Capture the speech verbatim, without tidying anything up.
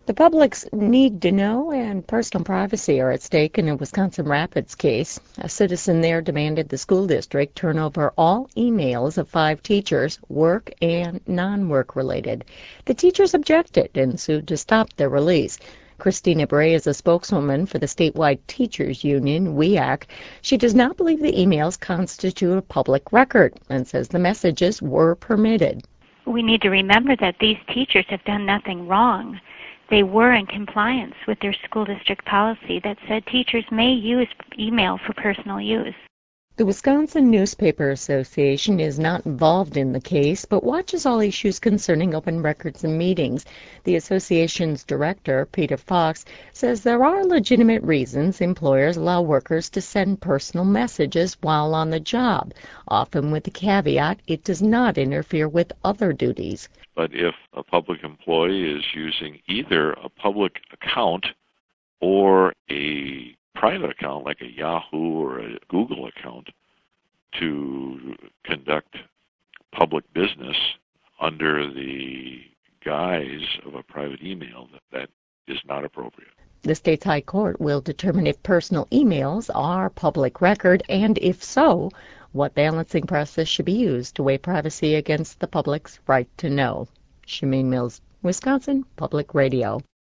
The public's need to know and personal privacy are at stake in a Wisconsin Rapids case. A citizen there demanded the school district turn over all emails of five teachers, work and non-work related. The teachers objected and sued to stop their release. Christina Bray is a spokeswoman for the statewide teachers union, W E A C. She does not believe the emails constitute a public record and says the messages were permitted. We need to remember that these teachers have done nothing wrong. They were in compliance with their school district policy that said teachers may use email for personal use. The Wisconsin Newspaper Association is not involved in the case, but watches all issues concerning open records and meetings. The association's director, Peter Fox, says there are legitimate reasons employers allow workers to send personal messages while on the job, often with the caveat it does not interfere with other duties. But if a public employee is using either a public account or a private account like a Yahoo or a Google account to conduct public business under the guise of a private email, that, that is not appropriate. The state's high court will determine if personal emails are public record, and if so, what balancing process should be used to weigh privacy against the public's right to know. Shameen Mills, Wisconsin Public Radio.